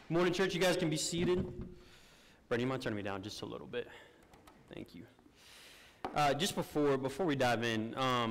Morning, church. You guys can be seated. Brady, you might turn me down just a little bit. Thank you. Just before we dive in,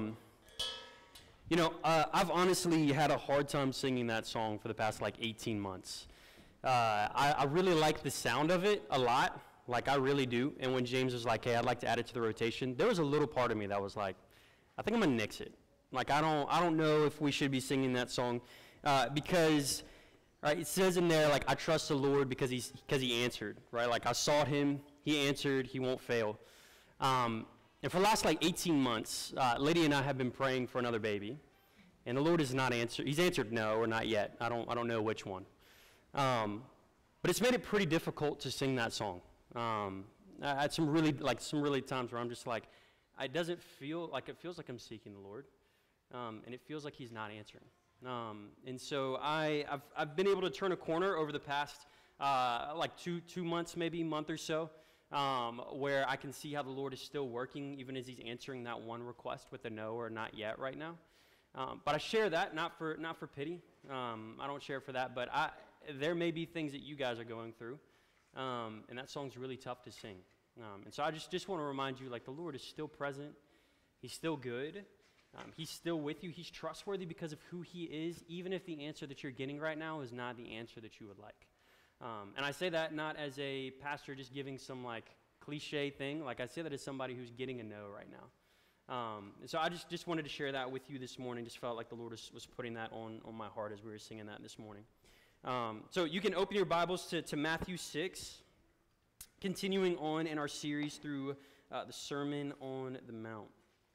I've honestly had a hard time singing that song for the past 18 months. I really like the sound of it a lot, I really do. And when James was like, "Hey, I'd like to add it to the rotation," there was a little part of me that was like, "I think I'm gonna nix it." I don't know if we should be singing that song because. Right, it says in there, I trust the Lord because he answered, right? I sought him, he answered, he won't fail. And for the last 18 months, Lydia and I have been praying for another baby, and the Lord has not answered. He's answered no or not yet. I don't know which one. But it's made it pretty difficult to sing that song. I had some really times where I'm just it doesn't feel like it feels like I'm seeking the Lord, and it feels like he's not answering. And so I've been able to turn a corner over the past two months, maybe month or so, where I can see how the Lord is still working, even as he's answering that one request with a no or not yet right now. But I share that not for pity. I don't share for that, but there may be things that you guys are going through, and that song's really tough to sing. And so I just want to remind you, the Lord is still present. He's still good. He's still with you. He's trustworthy because of who he is, even if the answer that you're getting right now is not the answer that you would like. And I say that not as a pastor just giving some cliche thing. I say that as somebody who's getting a no right now. And so I just wanted to share that with you this morning. Just felt like the Lord was putting that on my heart as we were singing that this morning. So you can open your Bibles to Matthew 6, continuing on in our series through the Sermon on the Mount.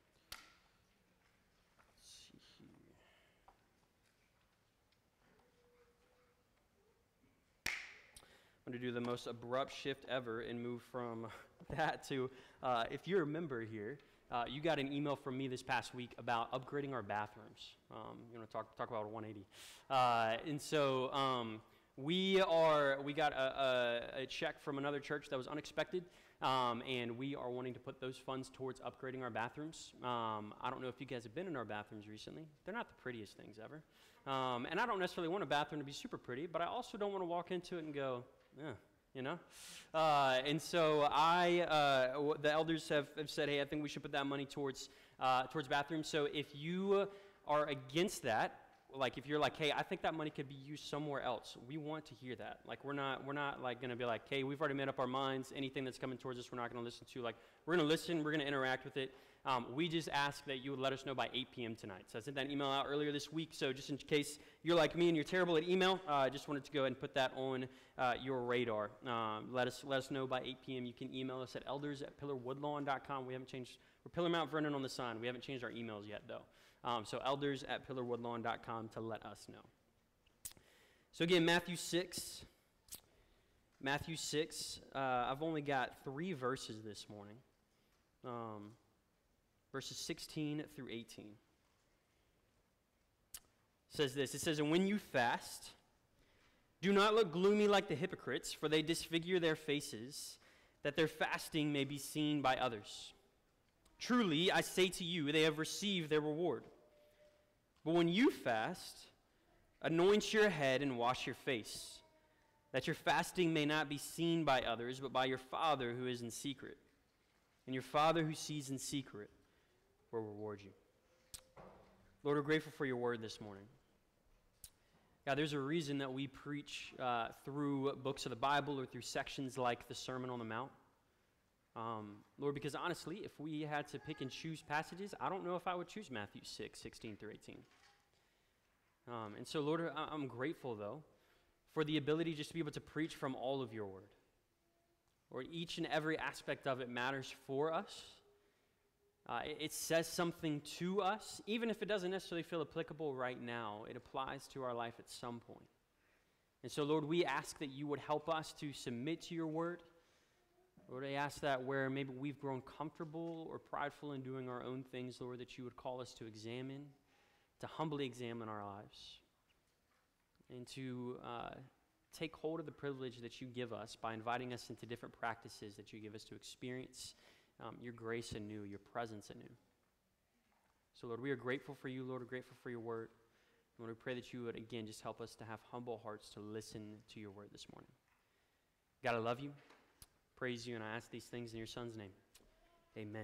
I'm going to do the most abrupt shift ever and move from that to, if you're a member here, you got an email from me this past week about upgrading our bathrooms. You want to talk about a 180. And so we got a check from another church that was unexpected, and we are wanting to put those funds towards upgrading our bathrooms. I don't know if you guys have been in our bathrooms recently. They're not the prettiest things ever. And I don't necessarily want a bathroom to be super pretty, but I also don't want to walk into it and go, yeah, and so the elders have said, hey, I think we should put that money towards bathrooms. So if you are against that, if you're hey, I think that money could be used somewhere else, we want to hear that. We're not going to be hey, we've already made up our minds. Anything that's coming towards us, we're not going to listen to. We're going to listen. We're going to interact with it. We just ask that you would let us know by 8 p.m. tonight. So I sent that email out earlier this week. So just in case you're like me and you're terrible at email, I just wanted to go ahead and put that on your radar. Let us know by 8 p.m. You can email us at elders@pillarwoodlawn.com. We haven't changed. We're Pillar Mount Vernon on the sign. We haven't changed our emails yet, though. So elders@pillarwoodlawn.com to let us know. So again, Matthew 6. I've only got 3 verses this morning. Verses 16 through 18. It says this. It says, "And when you fast, do not look gloomy like the hypocrites, for they disfigure their faces, that their fasting may be seen by others. Truly, I say to you, they have received their reward. But when you fast, anoint your head and wash your face, that your fasting may not be seen by others, but by your Father who is in secret. And your Father who sees in secret will reward you." Lord, we're grateful for your word this morning. God, there's a reason that we preach through books of the Bible or through sections like the Sermon on the Mount. Lord, because honestly, if we had to pick and choose passages, I don't know if I would choose Matthew 6, 16 through 18. And so, Lord, I'm grateful, though, for the ability just to be able to preach from all of your word. Lord, each and every aspect of it matters for us. It says something to us, even if it doesn't necessarily feel applicable right now. It applies to our life at some point. And so, Lord, we ask that you would help us to submit to your word. Lord, I ask that where maybe we've grown comfortable or prideful in doing our own things, Lord, that you would call us to examine, to humbly examine our lives, and to take hold of the privilege that you give us by inviting us into different practices that you give us to experience your grace anew, your presence anew. So, Lord, we are grateful for you, Lord. We're grateful for your word. Lord, we pray that you would, again, just help us to have humble hearts to listen to your word this morning. God, I love you, praise you, and I ask these things in your Son's name. Amen.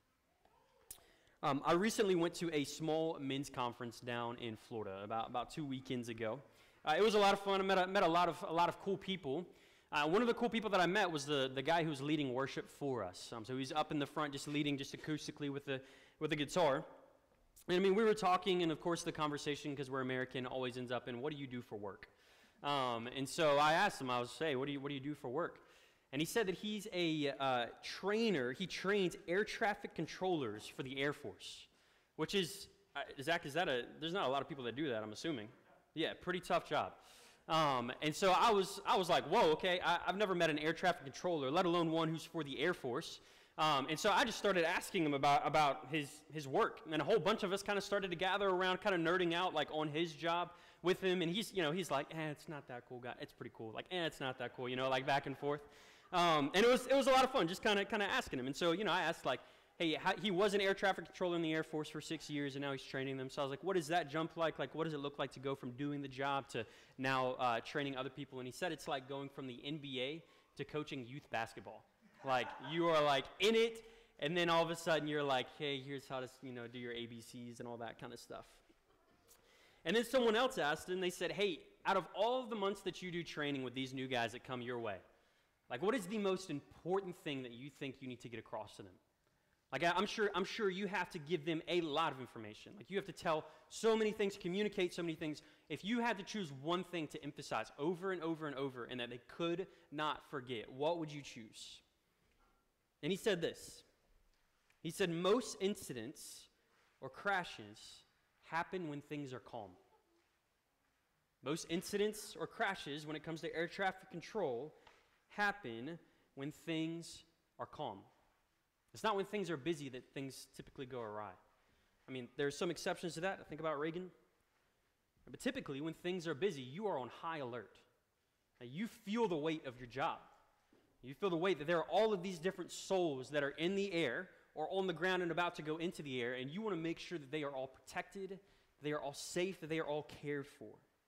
I recently went to a small men's conference down in Florida about 2 weekends ago. It was a lot of fun. I met a lot of cool people. One of the cool people that I met was the guy who's leading worship for us. So he's up in the front just leading just acoustically with the guitar. And I mean, we were talking, and of course the conversation, because we're American, always ends up in, what do you do for work? And so I asked him, I was saying, what do you do for work? And he said that he's a trainer. He trains air traffic controllers for the Air Force, which is, Zach, there's not a lot of people that do that, I'm assuming. Yeah, pretty tough job. And so I was like, whoa, okay, I've never met an air traffic controller, let alone one who's for the Air Force. And so I just started asking him about his work, and a whole bunch of us kind of started to gather around, kind of nerding out like on his job with him. And he's like, it's not that cool, guy. It's pretty cool. Like, it's not that cool, like back and forth. And it was a lot of fun, just kind of asking him. And so I asked like, hey, he was an air traffic controller in the Air Force for 6 years, and now he's training them. So I was like, what does that jump like? Like, what does it look like to go from doing the job to now training other people? And he said it's like going from the NBA to coaching youth basketball. Like, you are like in it, and then all of a sudden you're like, hey, here's how to do your ABCs and all that kind of stuff. And then someone else asked, and they said, hey, out of all of the months that you do training with these new guys that come your way, like, what is the most important thing that you think you need to get across to them? Like, I'm sure you have to give them a lot of information. Like, you have to tell so many things, communicate so many things. If you had to choose one thing to emphasize over and over and over and that they could not forget, what would you choose? And he said this. He said, most incidents or crashes happen when things are calm. Most incidents or crashes when it comes to air traffic control happen when things are calm. It's not when things are busy that things typically go awry. I mean, there's some exceptions to that. I think about Reagan. But typically, when things are busy, you are on high alert. Now, you feel the weight of your job. You feel the weight that there are all of these different souls that are in the air or on the ground and about to go into the air, and you want to make sure that they are all protected, they are all safe, that they are all cared for.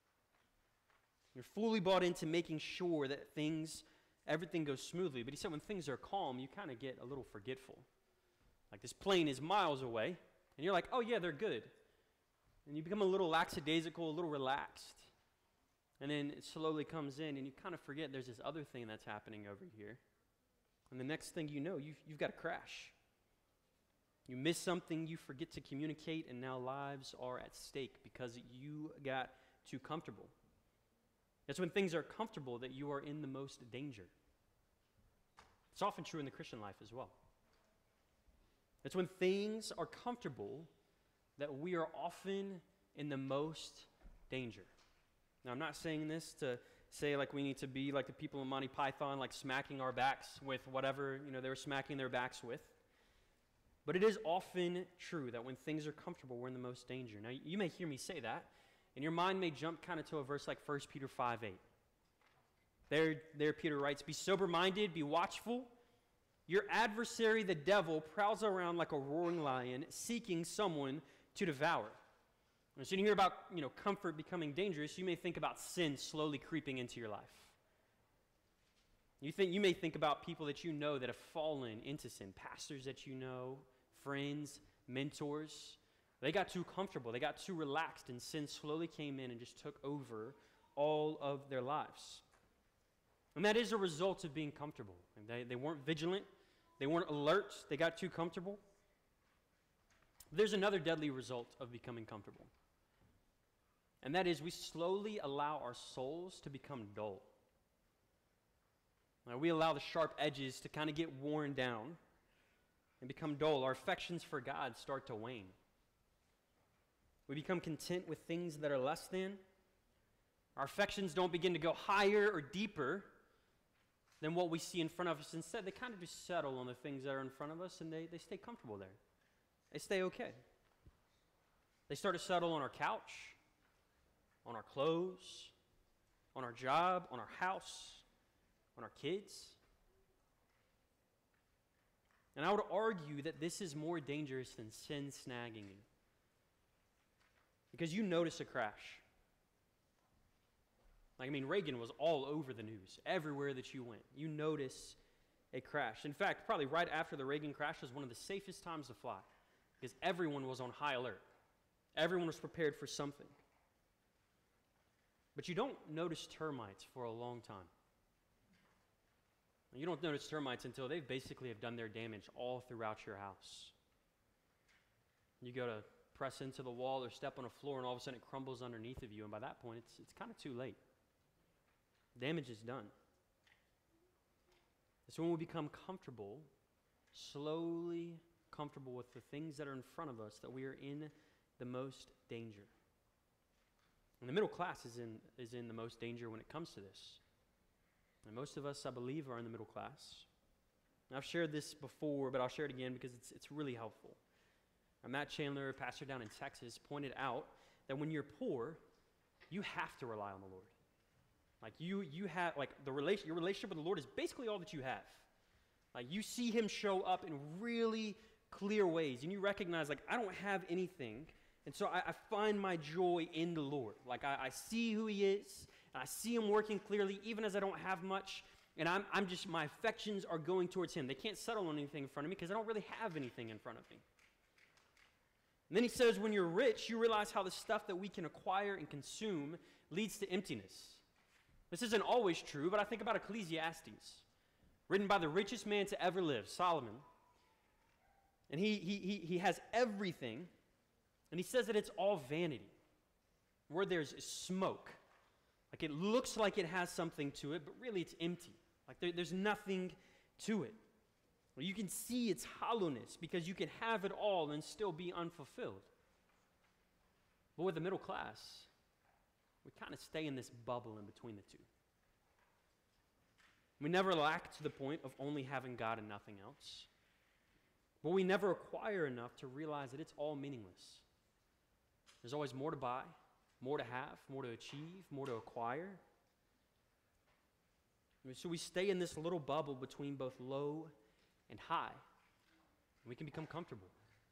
You're fully bought into making sure that everything goes smoothly. But he said when things are calm, you kind of get a little forgetful. Like, this plane is miles away, and you're like, oh yeah, they're good. And you become a little lackadaisical, a little relaxed. And then it slowly comes in, and you kind of forget there's this other thing that's happening over here. And the next thing you know, you've got to crash. You miss something, you forget to communicate, and now lives are at stake because you got too comfortable. It's when things are comfortable that you are in the most danger. It's often true in the Christian life as well. It's when things are comfortable that we are often in the most danger. Now, I'm not saying this to say like we need to be like the people in Monty Python, like smacking our backs with whatever they were smacking their backs with. But it is often true that when things are comfortable, we're in the most danger. Now, you may hear me say that, and your mind may jump kind of to a verse like 1 Peter 5:8. There Peter writes, be sober-minded, be watchful. Your adversary, the devil, prowls around like a roaring lion, seeking someone to devour. And so when you hear about comfort becoming dangerous, you may think about sin slowly creeping into your life. You may think about people that you know that have fallen into sin, pastors that you know, friends, mentors. They got too comfortable, they got too relaxed, and sin slowly came in and just took over all of their lives. And that is a result of being comfortable. They weren't vigilant, they weren't alert, they got too comfortable. There's another deadly result of becoming comfortable. And that is we slowly allow our souls to become dull. Now, we allow the sharp edges to kind of get worn down and become dull. Our affections for God start to wane. We become content with things that are less than. Our affections don't begin to go higher or deeper than what we see in front of us. Instead, they kind of just settle on the things that are in front of us, and they stay comfortable there. They stay okay. They start to settle on our couch, on our clothes, on our job, on our house, on our kids. And I would argue that this is more dangerous than sin snagging you. Because you notice a crash. Like, I mean, Reagan was all over the news. Everywhere that you went, you notice a crash. In fact, probably right after the Reagan crash was one of the safest times to fly because everyone was on high alert. Everyone was prepared for something. But you don't notice termites for a long time. You don't notice termites until they basically have done their damage all throughout your house. You go to press into the wall or step on a floor, and all of a sudden it crumbles underneath of you, and by that point, it's kind of too late. Damage is done. It's when we become comfortable, slowly comfortable with the things that are in front of us, that we are in the most danger. And the middle class is in the most danger when it comes to this. And most of us, I believe, are in the middle class. And I've shared this before, but I'll share it again because it's really helpful. Matt Chandler, a pastor down in Texas, pointed out that when you're poor, you have to rely on the Lord. Like you have, like your relationship with the Lord is basically all that you have. Like you see him show up in really clear ways, and you recognize, like, I don't have anything, and so I find my joy in the Lord. Like I see who he is, and I see him working clearly, even as I don't have much, and I'm just, my affections are going towards him. They can't settle on anything in front of me because I don't really have anything in front of me. And then he says, when you're rich, you realize how the stuff that we can acquire and consume leads to emptiness. This isn't always true, but I think about Ecclesiastes, written by the richest man to ever live, Solomon. And he has everything, and he says that it's all vanity. Where there's smoke. Like it looks like it has something to it, but really it's empty. Like there's nothing to it. Well, you can see its hollowness because you can have it all and still be unfulfilled. But with the middle class, we kind of stay in this bubble in between the two. We never lack to the point of only having God and nothing else. But we never acquire enough to realize that it's all meaningless. There's always more to buy, more to have, more to achieve, more to acquire. So we stay in this little bubble between both low and high. And we can become comfortable.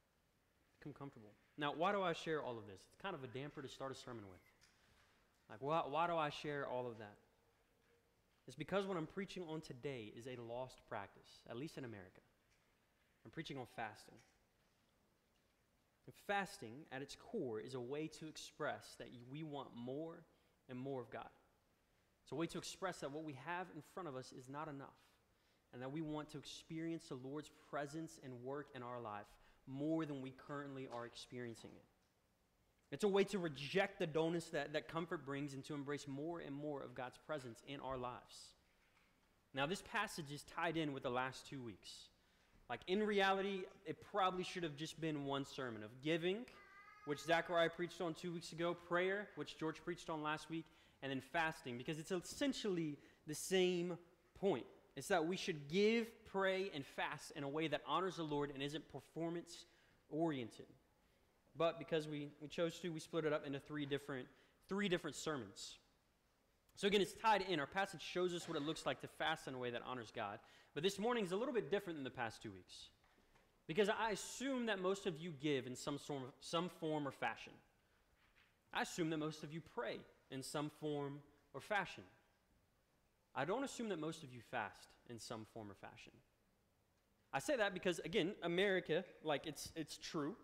Now, why do I share all of this? It's kind of a damper to start a sermon with. Like, why do I share all of that? It's because what I'm preaching on today is a lost practice, at least in America. I'm preaching on fasting. And fasting, at its core, is a way to express that we want more and more of God. It's a way to express that what we have in front of us is not enough, and that we want to experience the Lord's presence and work in our life more than we currently are experiencing it. It's a way to reject the dullness that comfort brings and to embrace more and more of God's presence in our lives. Now, this passage is tied in with the last 2 weeks. Like, in reality, it probably should have just been one sermon of giving, which Zachariah preached on 2 weeks ago, prayer, which George preached on last week, and then fasting, because it's essentially the same point. It's that we should give, pray, and fast in a way that honors the Lord and isn't performance-oriented. But because we chose to, we split it up into three different sermons. So again, it's tied in. Our passage shows us what it looks like to fast in a way that honors God. But this morning is a little bit different than the past 2 weeks, because I assume that most of you give in some form or fashion. I assume that most of you pray in some form or fashion. I don't assume that most of you fast in some form or fashion. I say that because, again, America, like, it's true.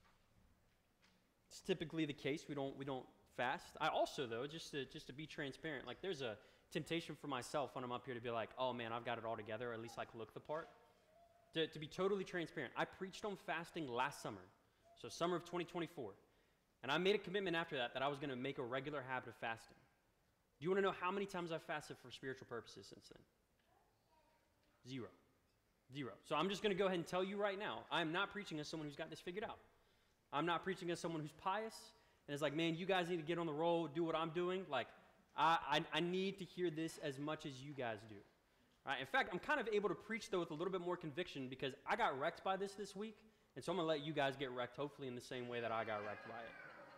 It's typically the case. We don't fast. I also, though, just to be transparent, like, there's a temptation for myself when I'm up here to be like, oh man, I've got it all together, or at least like look the part. To be totally transparent, I preached on fasting last summer, so summer of 2024, and I made a commitment after that I was going to make a regular habit of fasting. Do you want to know how many times I've fasted for spiritual purposes since then? Zero. So I'm just going to go ahead and tell you right now, I'm not preaching as someone who's got this figured out. I'm not preaching as someone who's pious and is like, man, you guys need to get on the roll, do what I'm doing. Like, I need to hear this as much as you guys do. Right? In fact, I'm kind of able to preach, though, with a little bit more conviction because I got wrecked by this week, and so I'm going to let you guys get wrecked, hopefully in the same way that I got wrecked by it.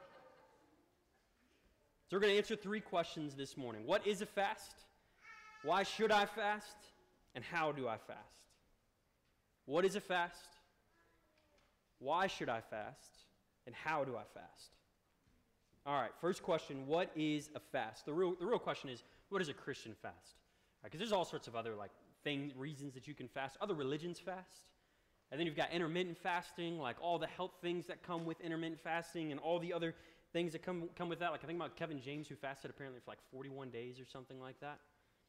So we're going to answer 3 questions this morning. What is a fast? Why should I fast? And how do I fast? What is a fast? Why should I fast? And how do I fast? All right, first question, what is a fast? The real question is, what is a Christian fast? Because there's all sorts of other reasons that you can fast. Other religions fast. And then you've got intermittent fasting, like all the health things that come with intermittent fasting and all the other things that come with that. Like I think about Kevin James, who fasted apparently for like 41 days or something like that.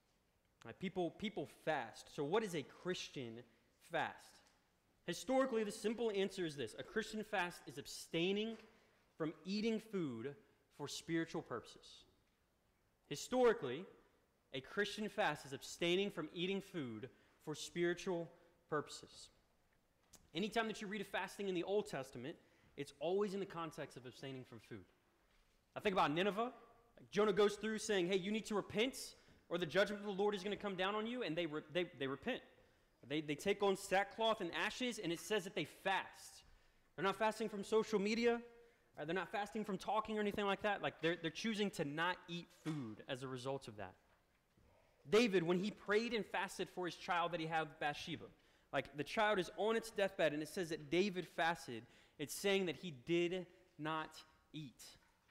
People fast. So what is a Christian fast? Historically, the simple answer is this. A Christian fast is abstaining from eating food for spiritual purposes. Historically, a Christian fast is abstaining from eating food for spiritual purposes. Anytime that you read of fasting in the Old Testament, it's always in the context of abstaining from food. I think about Nineveh. Jonah goes through saying, hey, you need to repent or the judgment of the Lord is going to come down on you, and they repent. They take on sackcloth and ashes, and it says that they fast. They're not fasting from social media. They're not fasting from talking or anything like that. Like they're choosing to not eat food as a result of that. David, when he prayed and fasted for his child that he had with Bathsheba, like the child is on its deathbed, and it says that David fasted. It's saying that he did not eat.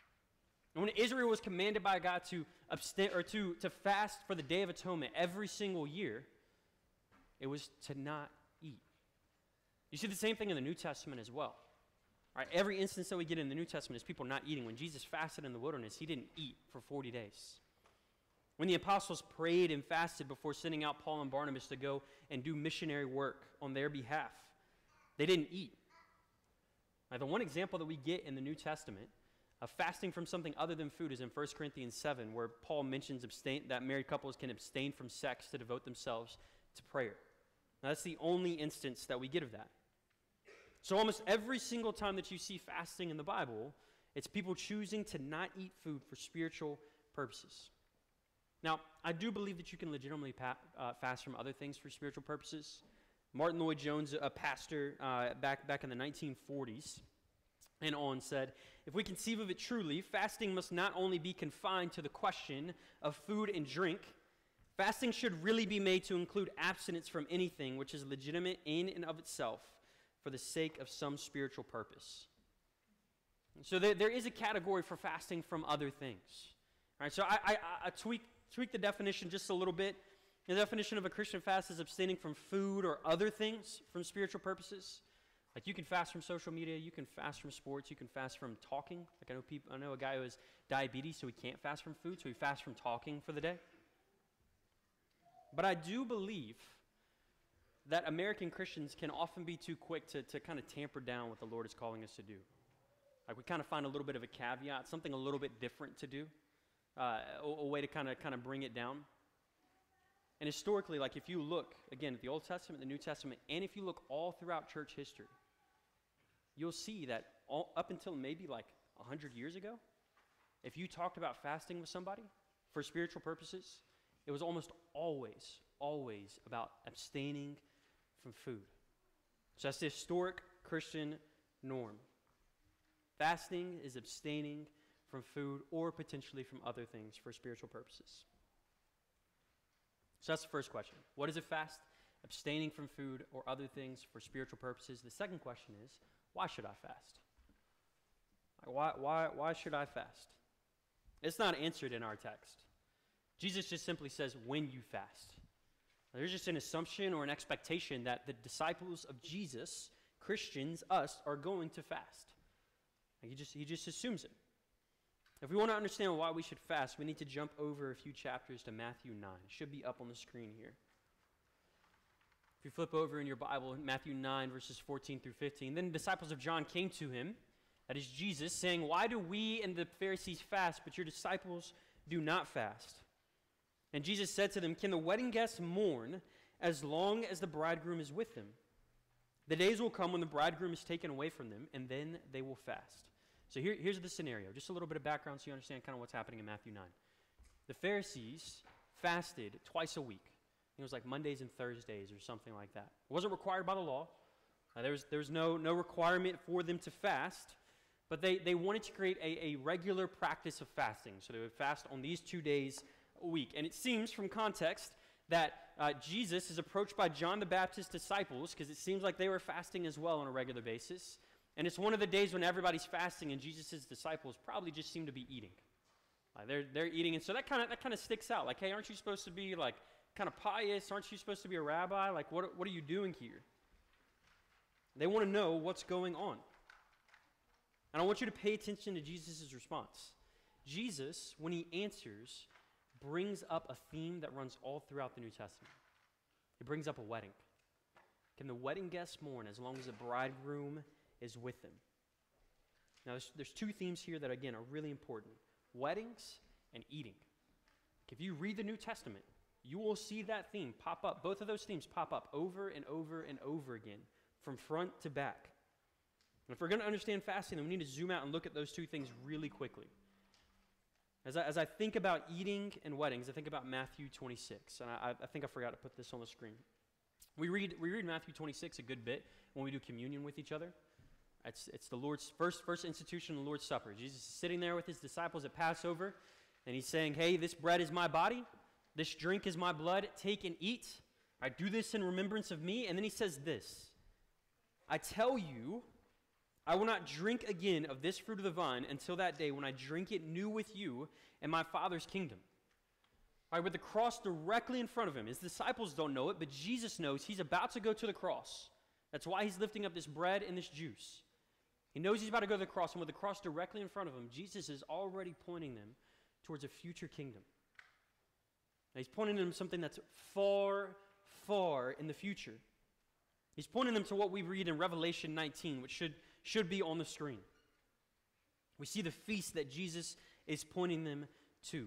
And when Israel was commanded by God to abstain or to fast for the Day of Atonement every single year, it was to not eat. You see the same thing in the New Testament as well. All right, every instance that we get in the New Testament is people not eating. When Jesus fasted in the wilderness, he didn't eat for 40 days. When the apostles prayed and fasted before sending out Paul and Barnabas to go and do missionary work on their behalf, they didn't eat. Now, the one example that we get in the New Testament of fasting from something other than food is in 1 Corinthians 7, where Paul mentions that married couples can abstain from sex to devote themselves to prayer. Now, that's the only instance that we get of that. So almost every single time that you see fasting in the Bible, it's people choosing to not eat food for spiritual purposes. Now, I do believe that you can legitimately fast from other things for spiritual purposes. Martin Lloyd-Jones, a pastor back in the 1940s and on, said, if we conceive of it truly, fasting must not only be confined to the question of food and drink, fasting should really be made to include abstinence from anything which is legitimate in and of itself for the sake of some spiritual purpose. So there is a category for fasting from other things. All right, so I tweak the definition just a little bit. The definition of a Christian fast is abstaining from food or other things from spiritual purposes. Like you can fast from social media, you can fast from sports, you can fast from talking. Like I know a guy who has diabetes, so he can't fast from food, so he fasts from talking for the day. But I do believe that American Christians can often be too quick to kind of tamper down what the Lord is calling us to do. Like we kind of find a little bit of a caveat, something a little bit different to do, a way to kind of bring it down. And historically, like if you look, again, at the Old Testament, the New Testament, and if you look all throughout church history, you'll see that up until maybe like 100 years ago, if you talked about fasting with somebody for spiritual purposes, it was almost always about abstaining from food. So that's the historic Christian norm. Fasting is abstaining from food or potentially from other things for spiritual purposes. So that's the first question. What is a fast? Abstaining from food or other things for spiritual purposes. The second question is, why should I fast? Why should I fast? It's not answered in our text. Jesus just simply says, when you fast. There's just an assumption or an expectation that the disciples of Jesus, Christians, us, are going to fast. He just assumes it. If we want to understand why we should fast, we need to jump over a few chapters to Matthew 9. It should be up on the screen here. If you flip over in your Bible, Matthew 9, verses 14 through 15, then the disciples of John came to him, that is Jesus, saying, why do we and the Pharisees fast, but your disciples do not fast? And Jesus said to them, can the wedding guests mourn as long as the bridegroom is with them? The days will come when the bridegroom is taken away from them, and then they will fast. So here's the scenario, just a little bit of background so you understand kind of what's happening in Matthew 9. The Pharisees fasted twice a week. It was like Mondays and Thursdays or something like that. It wasn't required by the law. There was no requirement for them to fast, but they wanted to create a regular practice of fasting. So they would fast on these 2 days a week. And it seems from context that Jesus is approached by John the Baptist's disciples, because it seems like they were fasting as well on a regular basis. And it's one of the days when everybody's fasting, and Jesus' disciples probably just seem to be eating. They're eating, and so that kind of sticks out. Like, hey, aren't you supposed to be like kind of pious? Aren't you supposed to be a rabbi? Like, what are you doing here? They want to know what's going on. And I want you to pay attention to Jesus' response. Jesus, when he answers, brings up a theme that runs all throughout the New Testament. He brings up a wedding. Can the wedding guests mourn as long as the bridegroom is with them? Now, there's two themes here that, again, are really important. Weddings and eating. If you read the New Testament, you will see that theme pop up. Both of those themes pop up over and over and over again, from front to back. And if we're going to understand fasting, then we need to zoom out and look at those two things really quickly. As I think about eating and weddings, I think about Matthew 26. And I think I forgot to put this on the screen. We read Matthew 26 a good bit when we do communion with each other. It's the Lord's first institution of the Lord's Supper. Jesus is sitting there with his disciples at Passover, and he's saying, hey, this bread is my body. This drink is my blood. Take and eat. I do this in remembrance of me. And then he says this, I tell you, I will not drink again of this fruit of the vine until that day when I drink it new with you in my Father's kingdom. All right, with the cross directly in front of him. His disciples don't know it, but Jesus knows he's about to go to the cross. That's why he's lifting up this bread and this juice. He knows he's about to go to the cross, and with the cross directly in front of him, Jesus is already pointing them towards a future kingdom. Now, he's pointing them to something that's far, far in the future. He's pointing them to what we read in Revelation 19, which should be on the screen. We see the feast that Jesus is pointing them to.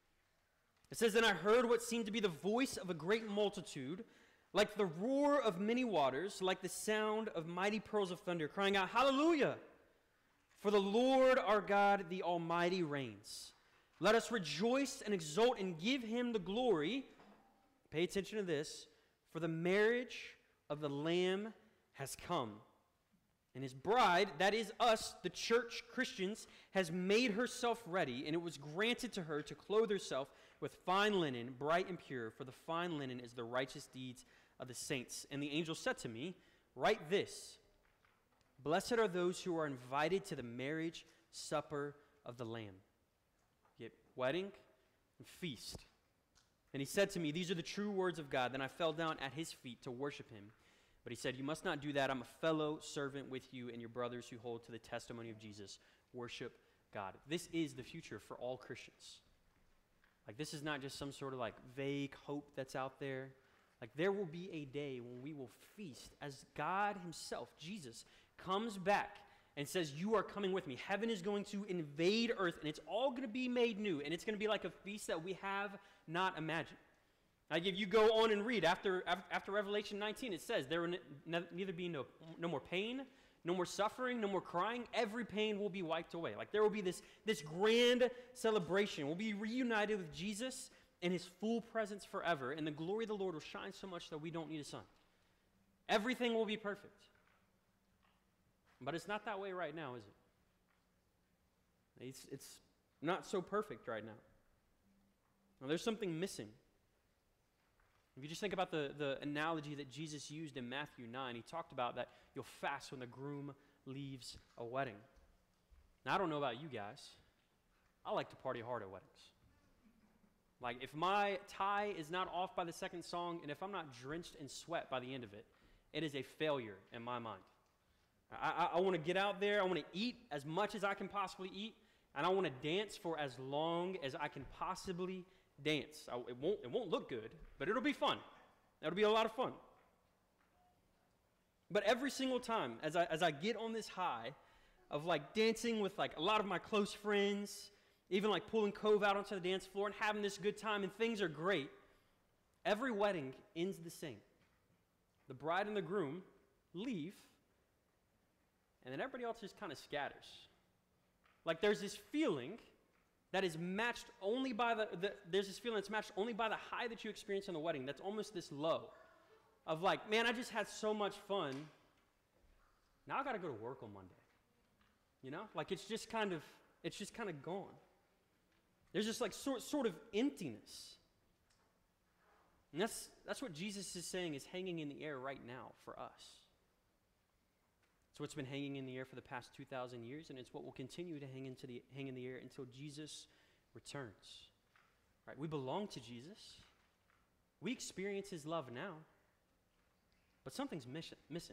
It says, "Then I heard what seemed to be the voice of a great multitude, like the roar of many waters, like the sound of mighty pearls of thunder, crying out, 'Hallelujah! For the Lord our God, the Almighty, reigns. Let us rejoice and exult and give him the glory.'" Pay attention to this. "For the marriage of the Lamb has come. And his bride," that is us, the church, Christians, "has made herself ready, and it was granted to her to clothe herself with fine linen, bright and pure, for the fine linen is the righteous deeds of the saints. And the angel said to me, 'Write this, blessed are those who are invited to the marriage supper of the Lamb.'" Get wedding and feast. "And he said to me, 'These are the true words of God.' Then I fell down at his feet to worship him. But he said, 'You must not do that. I'm a fellow servant with you and your brothers who hold to the testimony of Jesus. Worship God.'" This is the future for all Christians. Like, this is not just some sort of like vague hope that's out there. Like, there will be a day when we will feast as God himself, Jesus, comes back and says, "You are coming with me." Heaven is going to invade earth, and it's all going to be made new, and it's going to be like a feast that we have not imagined. Like, if you go on and read after Revelation 19, it says there will neither be no more pain, no more suffering, no more crying. Every pain will be wiped away. Like, there will be this grand celebration. We'll be reunited with Jesus in his full presence forever, and the glory of the Lord will shine so much that we don't need a sun. Everything will be perfect. But it's not that way right now, is it? It's not so perfect right now. Now, there's something missing. If you just think about the analogy that Jesus used in Matthew 9, he talked about that you'll fast when the groom leaves a wedding. Now, I don't know about you guys. I like to party hard at weddings. Like, if my tie is not off by the second song, and if I'm not drenched in sweat by the end of it, it is a failure in my mind. I want to get out there, I want to eat as much as I can possibly eat, and I want to dance for as long as I can possibly dance. It won't look good, but it'll be fun. It'll be a lot of fun. But every single time, as I get on this high of like dancing with like a lot of my close friends, even like pulling Cove out onto the dance floor and having this good time, and things are great, every wedding ends the same. The bride and the groom leave, and then everybody else just kind of scatters. Like, there's this feeling that is matched only by there's this feeling that's matched only by the high that you experience in the wedding. That's almost this low of like, man, I just had so much fun. Now I got to go to work on Monday. You know, like it's just kind of gone. There's just like sort of emptiness, and that's what Jesus is saying is hanging in the air right now for us. It's what's been hanging in the air for the past 2,000 years, and it's what will continue to hang in the air until Jesus returns. Right? We belong to Jesus. We experience his love now, but something's missing.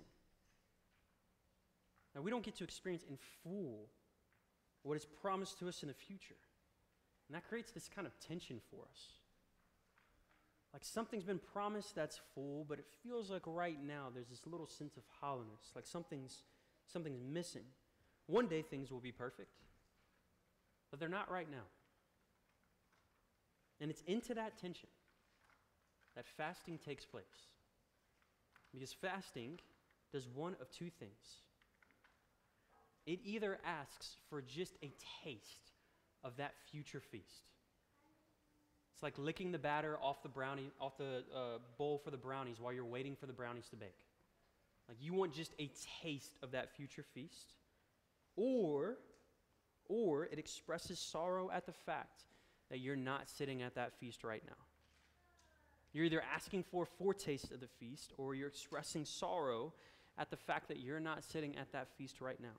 Now, we don't get to experience in full what is promised to us in the future. And that creates this kind of tension for us. Like something's been promised that's full, but it feels like right now there's this little sense of hollowness, like something's missing. One day things will be perfect, but they're not right now. And it's into that tension that fasting takes place. Because fasting does one of two things. It either asks for just a taste of that future feast. It's like licking the batter off the bowl for the brownies while you're waiting for the brownies to bake. Like you want just a taste of that future feast. Or it expresses sorrow at the fact that you're not sitting at that feast right now. You're either asking for a foretaste of the feast, or you're expressing sorrow at the fact that you're not sitting at that feast right now.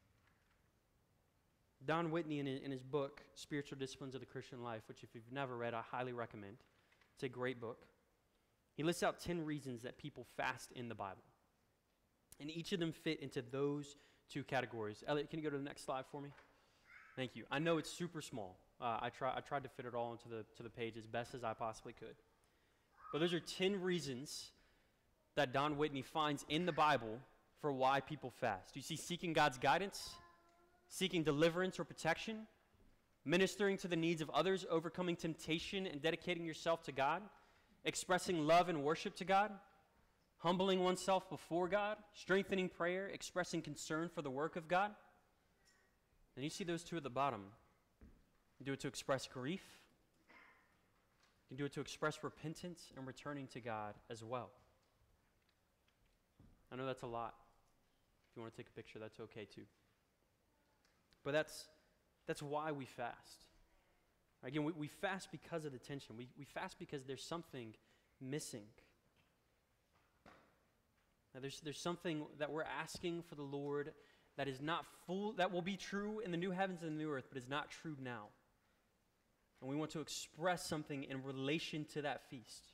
Don Whitney, in his book, Spiritual Disciplines of the Christian Life, which if you've never read, I highly recommend. It's a great book. He lists out 10 reasons that people fast in the Bible. And each of them fit into those two categories. Elliot, can you go to the next slide for me? Thank you. I know it's super small. I tried to fit it all into the page as best as I possibly could. But those are 10 reasons that Don Whitney finds in the Bible for why people fast. You see, seeking God's guidance, seeking deliverance or protection, ministering to the needs of others, overcoming temptation and dedicating yourself to God, expressing love and worship to God, humbling oneself before God, strengthening prayer, expressing concern for the work of God. And you see those two at the bottom. You do it to express grief. You can do it to express repentance and returning to God as well. I know that's a lot. If you want to take a picture, that's okay too. But that's why we fast. Again, we fast because of the tension. We fast because there's something missing. Now, there's something that we're asking for the Lord that is not full, that will be true in the new heavens and the new earth, but is not true now. And we want to express something in relation to that feast.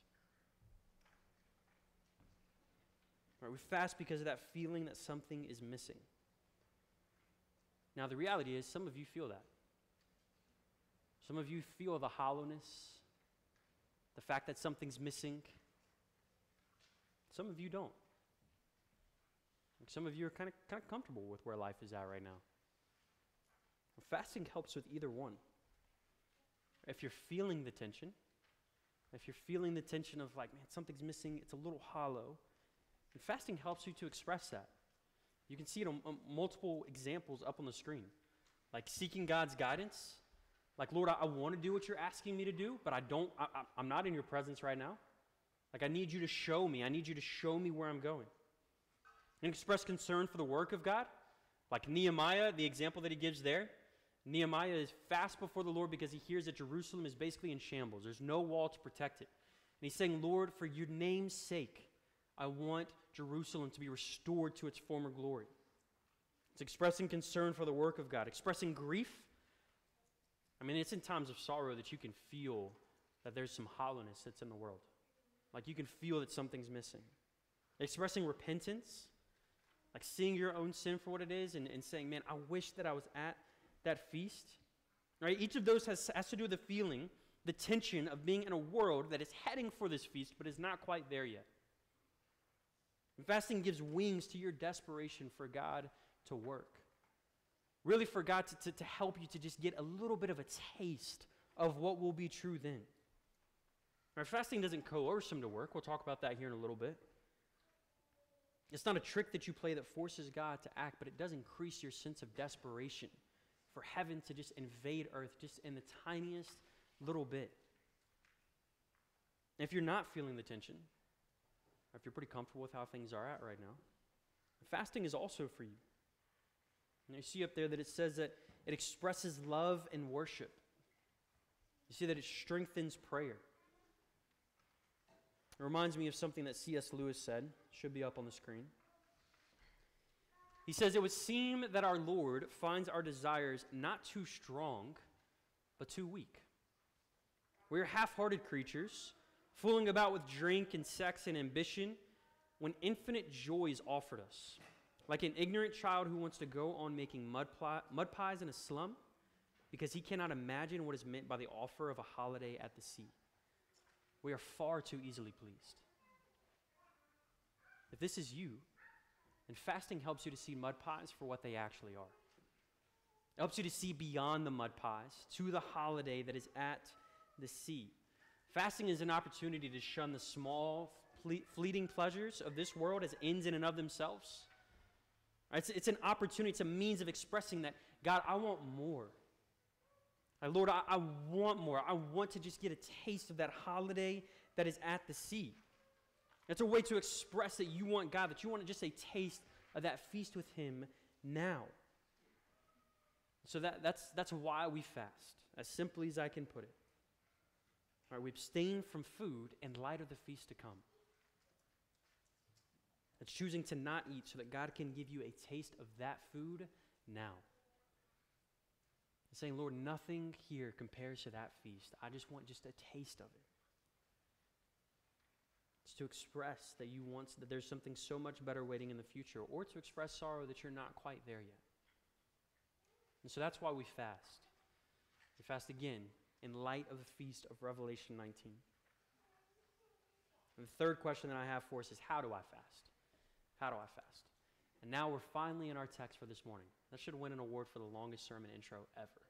Right, we fast because of that feeling that something is missing. Now, the reality is, some of you feel that. Some of you feel the hollowness, the fact that something's missing. Some of you don't. Some of you are kind of comfortable with where life is at right now. Fasting helps with either one. If you're feeling the tension, of like, man, something's missing, it's a little hollow, and fasting helps you to express that. You can see it on multiple examples up on the screen. Like seeking God's guidance. Like, Lord, I want to do what you're asking me to do, but I'm not in your presence right now. Like, I need you to show me. I need you to show me where I'm going. And express concern for the work of God. Like Nehemiah, the example that he gives there. Nehemiah is fast before the Lord because he hears that Jerusalem is basically in shambles. There's no wall to protect it. And he's saying, Lord, for your name's sake, I want Jerusalem to be restored to its former glory. It's expressing concern for the work of God. Expressing grief. I mean, it's in times of sorrow that you can feel that there's some hollowness that's in the world. Like you can feel that something's missing. Expressing repentance. Like seeing your own sin for what it is and saying, man, I wish that I was at that feast. Right? Each of those has to do with the feeling, the tension of being in a world that is heading for this feast but is not quite there yet. And fasting gives wings to your desperation for God to work. Really for God to help you to just get a little bit of a taste of what will be true then. Right, fasting doesn't coerce him to work. We'll talk about that here in a little bit. It's not a trick that you play that forces God to act, but it does increase your sense of desperation for heaven to just invade earth just in the tiniest little bit. If you're not feeling the tension, or if you're pretty comfortable with how things are at right now, fasting is also for you. And you see up there that it says that it expresses love and worship. You see that it strengthens prayer. It reminds me of something that C.S. Lewis said. It should be up on the screen. He says, it would seem that our Lord finds our desires not too strong, but too weak. We are half-hearted creatures, fooling about with drink and sex and ambition, when infinite joy is offered us. Like an ignorant child who wants to go on making mud pies in a slum because he cannot imagine what is meant by the offer of a holiday at the sea. We are far too easily pleased. If this is you, then fasting helps you to see mud pies for what they actually are. It helps you to see beyond the mud pies to the holiday that is at the sea. Fasting is an opportunity to shun the small, fleeting pleasures of this world as ends in and of themselves. It's an opportunity, it's a means of expressing that, God, I want more. Lord, I want more. I want to just get a taste of that holiday that is at the sea. It's a way to express that you want God, that you want just a taste of that feast with him now. So that's why we fast, as simply as I can put it. All right, we abstain from food in light of the feast to come. It's choosing to not eat so that God can give you a taste of that food now. It's saying, Lord, nothing here compares to that feast. I just want just a taste of it. It's to express that you want, that there's something so much better waiting in the future, or to express sorrow that you're not quite there yet. And so that's why we fast. We fast again in light of the feast of Revelation 19. And the third question that I have for us is, how do I fast? How do I fast? And now we're finally in our text for this morning. That should win an award for the longest sermon intro ever.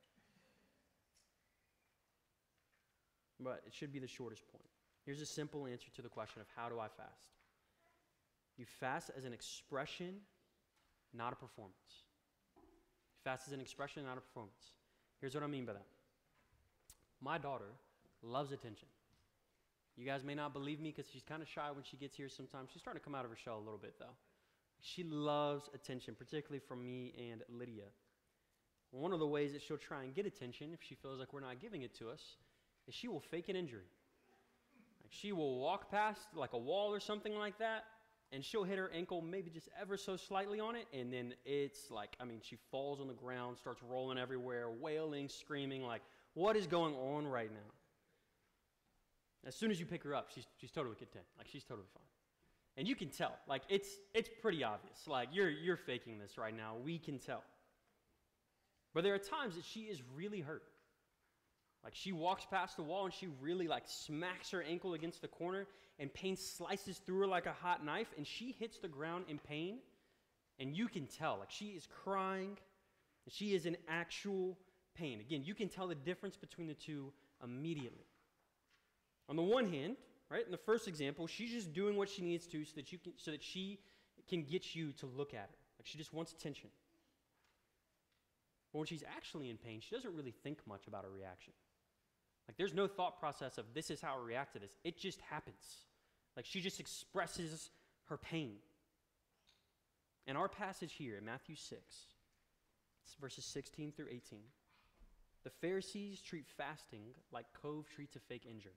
But it should be the shortest point. Here's a simple answer to the question of how do I fast? You fast as an expression, not a performance. You fast as an expression, not a performance. Here's what I mean by that. My daughter loves attention. You guys may not believe me because she's kind of shy when she gets here sometimes. She's starting to come out of her shell a little bit, though. She loves attention, particularly from me and Lydia. One of the ways that she'll try and get attention, if she feels like we're not giving it to us, is she will fake an injury. Like she will walk past like a wall or something like that, and she'll hit her ankle maybe just ever so slightly on it, and then it's like, she falls on the ground, starts rolling everywhere, wailing, screaming, like, what is going on right now? As soon as you pick her up, she's totally content. Like, she's totally fine. And you can tell. Like, it's pretty obvious. Like, you're faking this right now. We can tell. But there are times that she is really hurt. Like, she walks past the wall and she really, smacks her ankle against the corner, and pain slices through her like a hot knife, and she hits the ground in pain, and you can tell. Like, she is crying, and she is in actual pain. Again, you can tell the difference between the two immediately. On the one hand, right, in the first example, she's just doing what she needs to so that she can get you to look at her. Like, she just wants attention. But when she's actually in pain, she doesn't really think much about her reaction. Like, there's no thought process of this is how I react to this. It just happens. Like, she just expresses her pain. In our passage here in Matthew 6, it's verses 16 through 18, the Pharisees treat fasting like Cove treats a fake injury.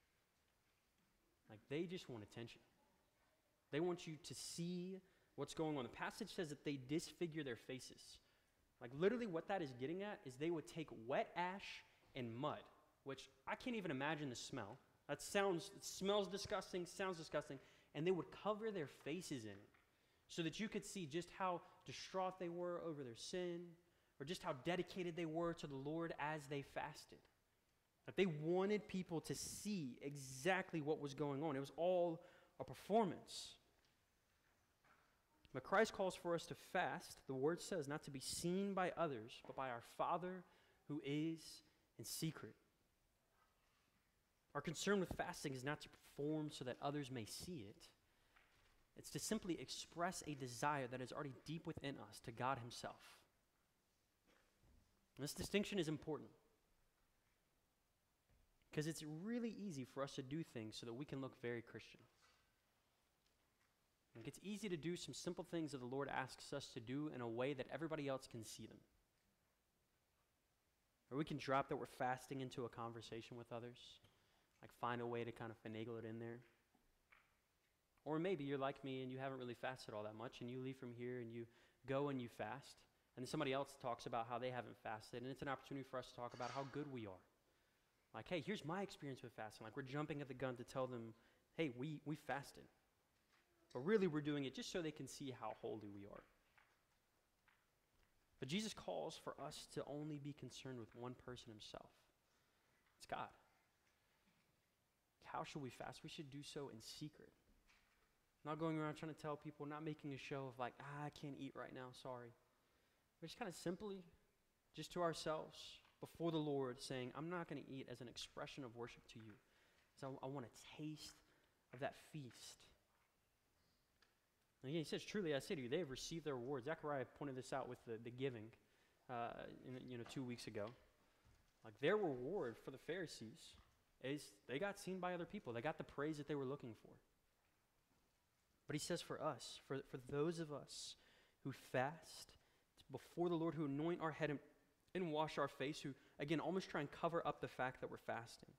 Like, they just want attention. They want you to see what's going on. The passage says that they disfigure their faces. Like, literally what that is getting at is they would take wet ash and mud, which I can't even imagine the smell. It smells disgusting, sounds disgusting, and they would cover their faces in it so that you could see just how distraught they were over their sin, or just how dedicated they were to the Lord as they fasted. That they wanted people to see exactly what was going on. It was all a performance. But Christ calls for us to fast, the word says, not to be seen by others, but by our Father who is in secret. Our concern with fasting is not to perform so that others may see it. It's to simply express a desire that is already deep within us to God himself. And this distinction is important, because it's really easy for us to do things so that we can look very Christian. Like, it's easy to do some simple things that the Lord asks us to do in a way that everybody else can see them. Or we can drop that we're fasting into a conversation with others, like find a way to kind of finagle it in there. Or maybe you're like me and you haven't really fasted all that much, and you leave from here and you go and you fast. And then somebody else talks about how they haven't fasted. And it's an opportunity for us to talk about how good we are. Like, hey, here's my experience with fasting. Like, we're jumping at the gun to tell them, hey, we fasted. But really, we're doing it just so they can see how holy we are. But Jesus calls for us to only be concerned with one person himself. It's God. How should we fast? We should do so in secret. Not going around trying to tell people, not making a show of like, I can't eat right now, sorry. But just kind of simply, just to ourselves, before the Lord, saying, I'm not going to eat as an expression of worship to you. So I want a taste of that feast. And again, he says, truly, I say to you, they have received their reward. Zechariah pointed this out with the giving 2 weeks ago. Like, their reward for the Pharisees is they got seen by other people. They got the praise that they were looking for. But he says for us, for those of us who fast before the Lord, who anoint our head and wash our face, who, again, almost try and cover up the fact that we're fasting.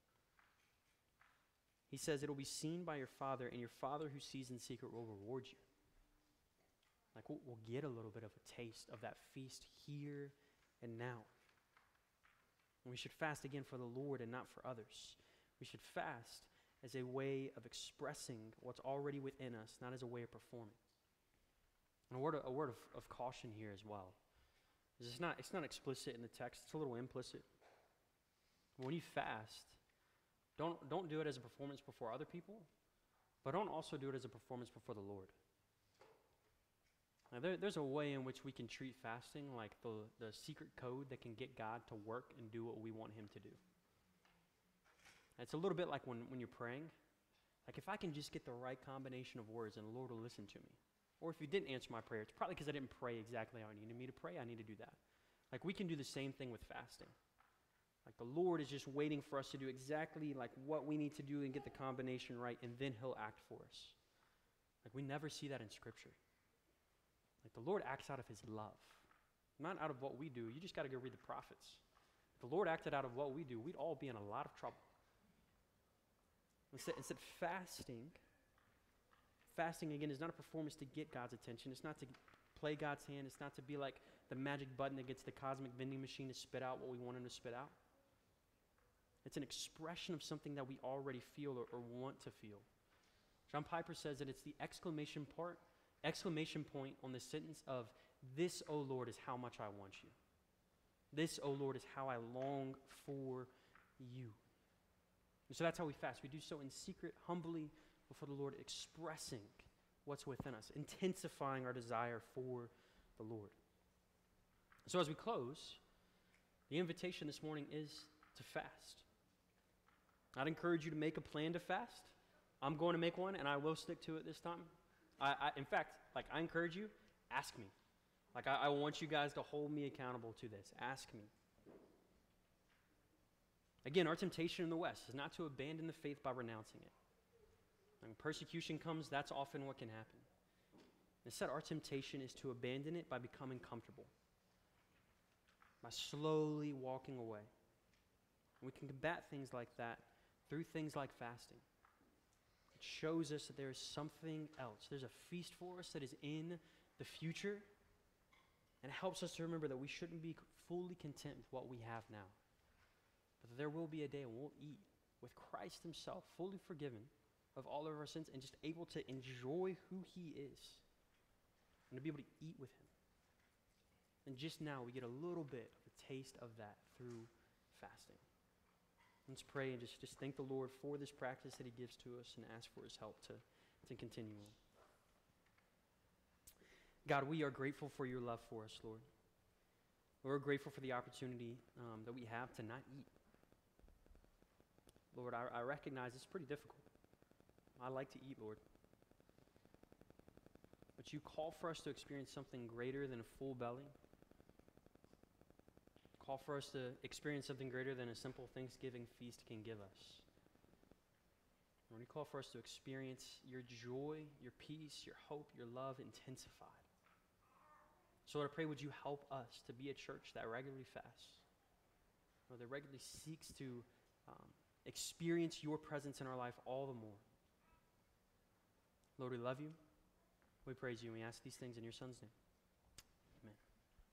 He says it will be seen by your Father, and your Father who sees in secret will reward you. Like, we'll get a little bit of a taste of that feast here and now. And we should fast again for the Lord and not for others. We should fast as a way of expressing what's already within us, not as a way of performing. And a word of caution here as well. It's not explicit in the text, it's a little implicit. When you fast, don't do it as a performance before other people, but don't also do it as a performance before the Lord. Now, there's a way in which we can treat fasting like the secret code that can get God to work and do what we want him to do. It's a little bit like when you're praying. Like, if I can just get the right combination of words and the Lord will listen to me. Or if you didn't answer my prayer, it's probably because I didn't pray exactly how I needed me to pray. I need to do that. Like, we can do the same thing with fasting. Like, the Lord is just waiting for us to do exactly like what we need to do and get the combination right, and then he'll act for us. Like, we never see that in Scripture. Like, the Lord acts out of his love, not out of what we do. You just got to go read the prophets. If the Lord acted out of what we do, we'd all be in a lot of trouble. Instead, fasting again is not a performance to get God's attention. It's not to play God's hand. It's not to be like the magic button that gets the cosmic vending machine to spit out what we want him to spit out. It's an expression of something that we already feel or want to feel. John Piper says that it's the exclamation point on the sentence of, this, O Lord, is how much I want you. This, O Lord, is how I long for you. And so that's how we fast. We do so in secret, humbly before the Lord, expressing what's within us, intensifying our desire for the Lord. So as we close, the invitation this morning is to fast. I'd encourage you to make a plan to fast. I'm going to make one, and I will stick to it this time. In fact, I encourage you, ask me. I want you guys to hold me accountable to this. Ask me. Again, our temptation in the West is not to abandon the faith by renouncing it. When persecution comes, that's often what can happen. Instead, our temptation is to abandon it by becoming comfortable, by slowly walking away. And we can combat things like that through things like fasting. It shows us that there is something else. There's a feast for us that is in the future, and it helps us to remember that we shouldn't be fully content with what we have now. But there will be a day when we'll eat with Christ himself, fully forgiven of all of our sins, and just able to enjoy who he is, and to be able to eat with him. And just now, we get a little bit of a taste of that through fasting. Let's pray and just thank the Lord for this practice that he gives to us, and ask for his help to continue on. God, we are grateful for your love for us, Lord. We're grateful for the opportunity that we have to not eat. Lord, I recognize it's pretty difficult. I like to eat, Lord. But you call for us to experience something greater than a full belly. Call for us to experience something greater than a simple Thanksgiving feast can give us. Lord, you call for us to experience your joy, your peace, your hope, your love intensified. So Lord, I pray, would you help us to be a church that regularly fasts, or that regularly seeks to experience your presence in our life all the more. Lord, we love you. We praise you, and we ask these things in your Son's name.